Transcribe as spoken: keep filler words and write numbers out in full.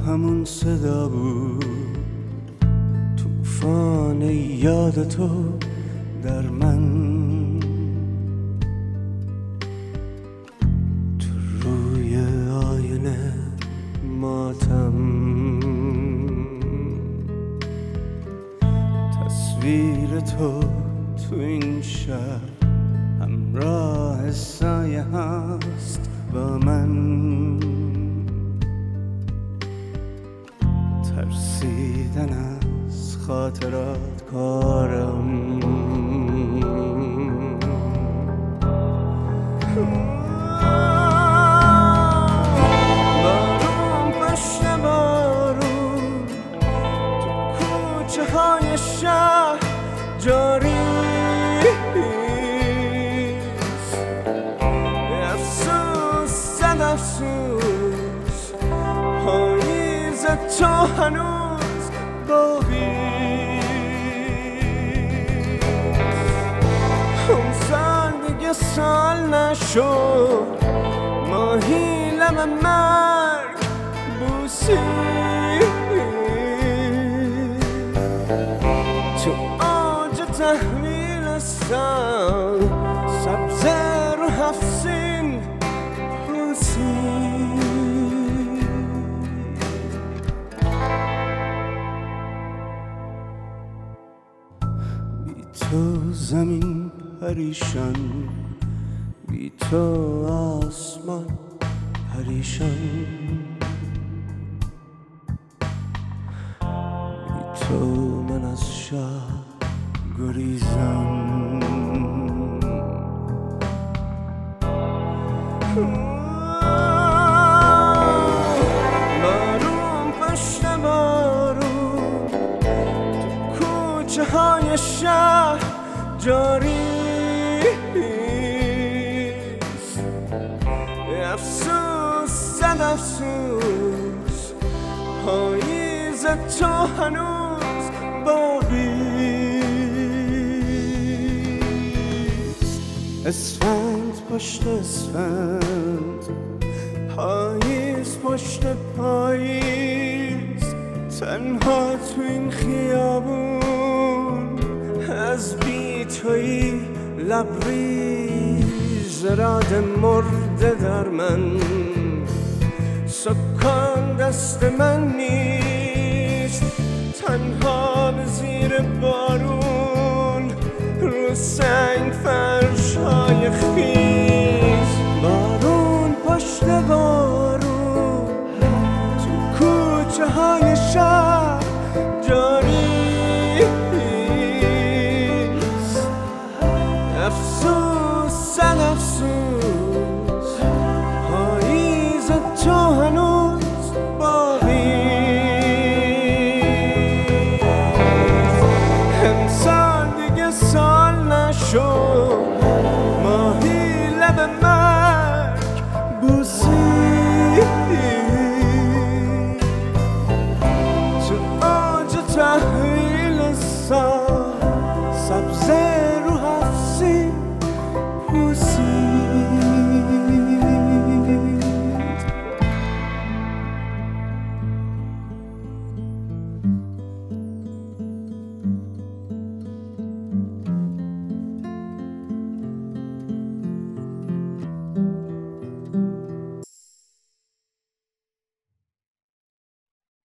همون صدا بود، توفان یاد تو در من. تو روی آینه ماتم، تصویر تو تو این شهر همراه سایه هست با من. ترسیدن از خاطرات کارم، بارون پشت بارون تو کوچه های شهر جاری، افسوس صد افسوس پاییز تو هنوز باقی. اون سال دیگه سال نشد، ماهی لب مرگ بوسی. تو آج تحویل سال سبزه رو هفسین بوسی. بی تو زمین پریشان، بی تو آسمان پریشان، بی تو من از شهر گریزم. بارون پشت بارون تو کوچه های شهر جاری، افسوس صد افسوس پاییز تو هنوز باقی. اسفند پشت اسفند، پاییز پشت پاییز، تنها تو این خیابون از بی تویی لبریز راد مرده در من. سکان دست من نیست، تنها به زیر بارون رو سنگ فرش های خیز. بارون پشت بارون